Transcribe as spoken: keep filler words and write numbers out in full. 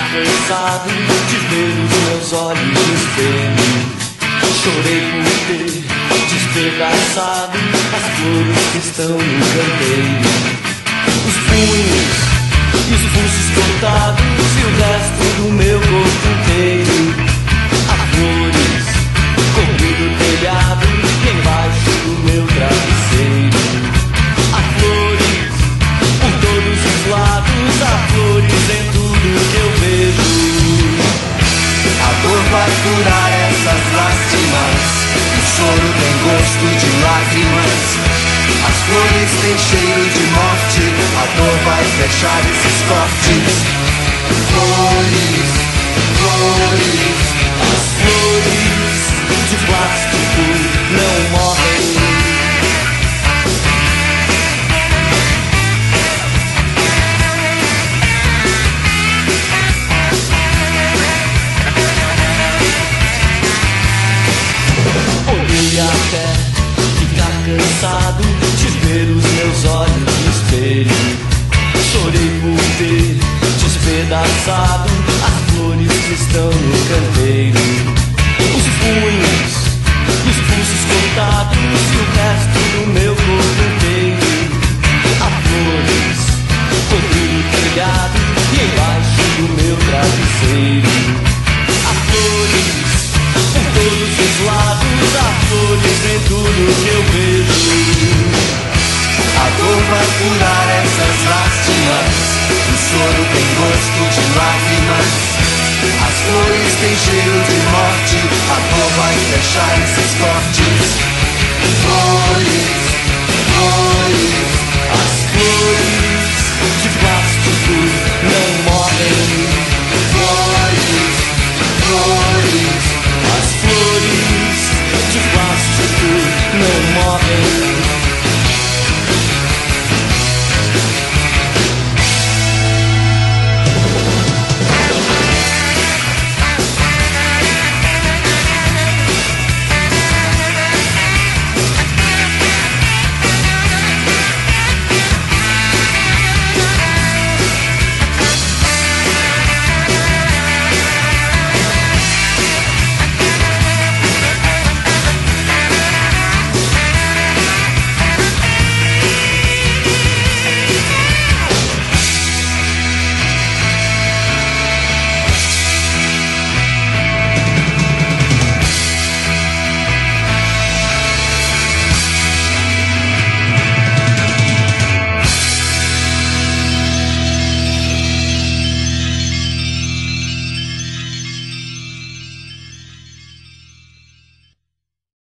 cansado de ver os meus olhos no espelho. Chorei por ter despedaçado as flores que estão no canteiro. Os punhos e os pulsos cortados e o resto do meu corpo inteiro. Há flores cobrindo o telhado e embaixo do meu travesseiro. Há flores por todos os lados, há flores em tudo que eu vejo. A dor vai curar essas lástimas, o choro tem gosto de lágrimas. As flores têm cheiro de morte, a dor vai fechar esses cortes. Flores, flores, as flores de plástico não morrem. Até ficar cansado de ver os meus olhos no espelho. Chorei por ter despedaçado as flores que estão no canteiro. Os punhos e os pulsos cortados e o resto do meu corpo inteiro. Há flores cobrindo o telhado e embaixo do meu travesseiro. Há flores por todos os lados, há flores em tudo que eu vejo. A dor vai curar essas lástimas, o choro tem gosto de lágrimas. As flores têm cheiro de morte, a dor vai fechar esses cortes. Flores, flores, as flores de plástico